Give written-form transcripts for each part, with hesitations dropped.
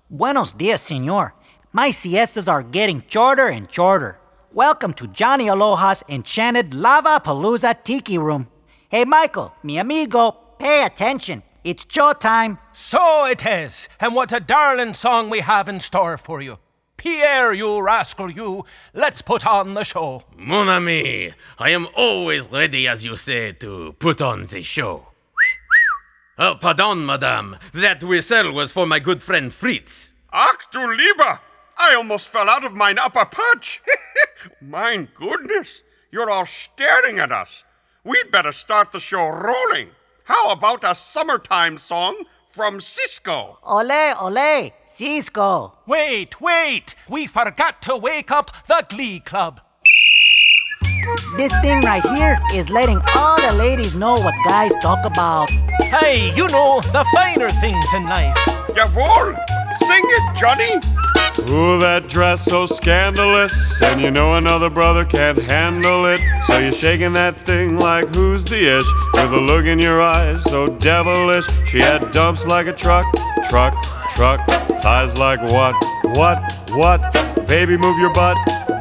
Buenos dias, senor. My siestas are getting shorter and shorter. Welcome to Johnny Aloha's enchanted Lava Palooza Tiki Room. Hey, Michael, mi amigo, pay attention. It's showtime. So it is, and what a darling song we have in store for you. Pierre, you rascal, you. Let's put on the show. Mon ami, I am always ready, as you say, to put on the show. Oh, pardon, madame. That whistle was for my good friend Fritz. Ach du lieber! I almost fell out of mine upper perch. My goodness, you're all staring at us. We'd better start the show rolling. How about a summertime song from Cisco? Ole, ole, Cisco. Wait. We forgot to wake up the Glee Club. This thing right here is letting all the ladies know what guys talk about. Hey, you know, the finer things in life. Jawohl! Sing it, Johnny! Ooh, that dress so scandalous, and you know another brother can't handle it. So you're shaking that thing like who's the ish, with a look in your eyes so devilish. She had dumps like a truck, thighs like what? Baby, move your butt.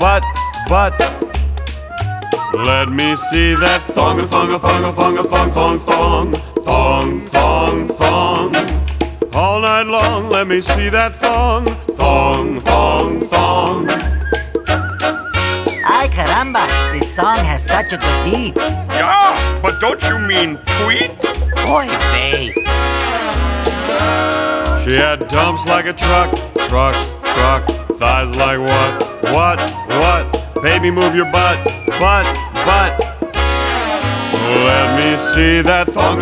Let me see that thong. All night long, let me see that thong. Ay, caramba, this song has such a good beat. Yeah, but don't you mean tweet? Oy vey. She had dumps like a truck, thighs like what? Baby, move your butt. Let me see that thong.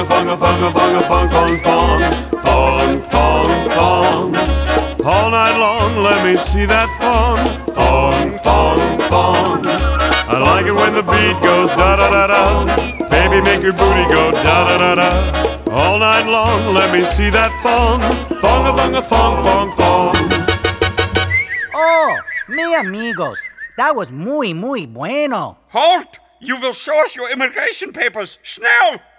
All night long, let me see that thong. I like it when the beat goes da-da-da-da. Baby, make your booty go da-da-da-da. All night long, let me see that thong. Thong. Oh, mi amigos, that was muy bueno. Halt! You will show us your immigration papers, schnell!